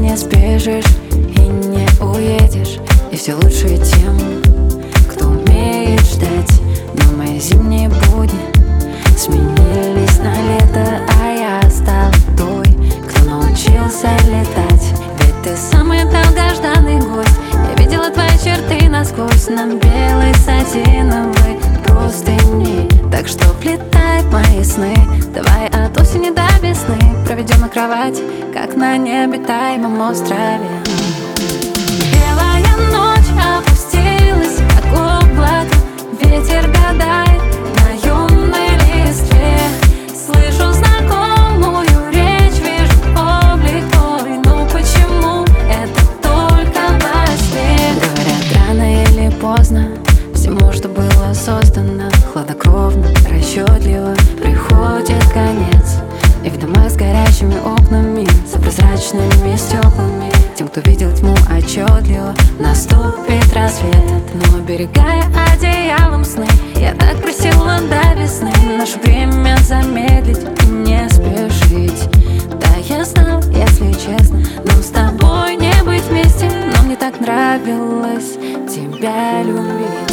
не спешишь и не уедешь. И все лучше тем, кто умеет ждать. Но мои зимние будни сменились на лето, а я стал той, кто научился летать. Ведь ты самый долгожданный гость. Я видела твои черты насквозь на белой сатиновой простыни. Так что влетай в мои сны, давай от осени до весны проведем на кровать, как на необитаемом острове. Белая ночь опустилась, как облако, ветер гадает на юной листве. Слышу знакомую речь, вижу облик твой, но почему это только во сне? Говорят, рано или поздно всему, что было создано, хладнокровно, расчетливо приходит конец. И в домах с горящими окнами, за прозрачными стеклами, тем, кто видел тьму отчетливо, наступит рассвет. Но оберегая одеялом сны, я так просила до весны наше время замедлить и не спешить. Да, я знал, если честно, нам с тобой не быть вместе, но мне так нравилось тебя любить.